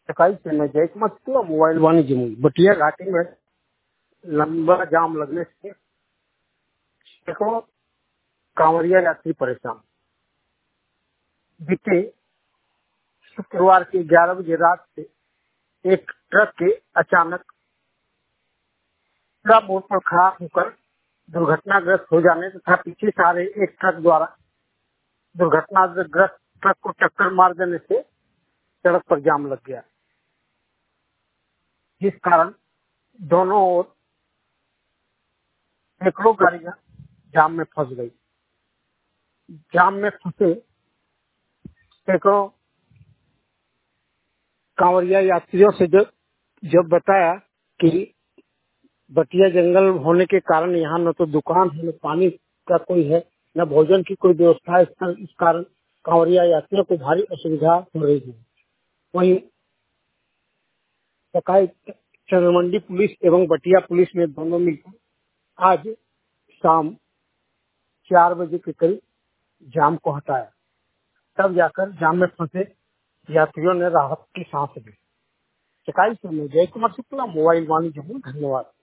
सकाळी से मैं जयकुमार शुक्ला मोबाइल वाणिज्य मूवी बटिया घाटी में लंबा जाम लगने से सैकड़ों कांवरिया यात्री परेशान। बीते शुक्रवार के 11 बजे रात से एक ट्रक के अचानक पूरा मोड़ पर खड़ा होकर दुर्घटनाग्रस्त हो जाने तथा पीछे से आ रहे एक ट्रक द्वारा दुर्घटनाग्रस्त ट्रक को टक्कर मार देने से सड़क पर जाम लग गया, जिस कारण दोनों ओर सैकड़ों गाड़ियां जाम में फंस गई। जाम में फंसे सैकड़ों कांवरिया यात्रियों से जब बताया कि बटिया जंगल होने के कारण यहाँ न तो दुकान है, न पानी का कोई है, न भोजन की कोई व्यवस्था है, इस कारण कांवरिया यात्रियों को भारी असुविधा हो रही है। वहीं सकाई चंद्रमंडी पुलिस एवं बटिया पुलिस ने दोनों मिलकर आज शाम 4 बजे के करीब जाम को हटाया। तब जाकर जाम में फंसे यात्रियों ने राहत की सांस ली। सकाई से मैं जयकुमार शुक्ला मोबाइल वाणिज्य मूवी। धन्यवाद।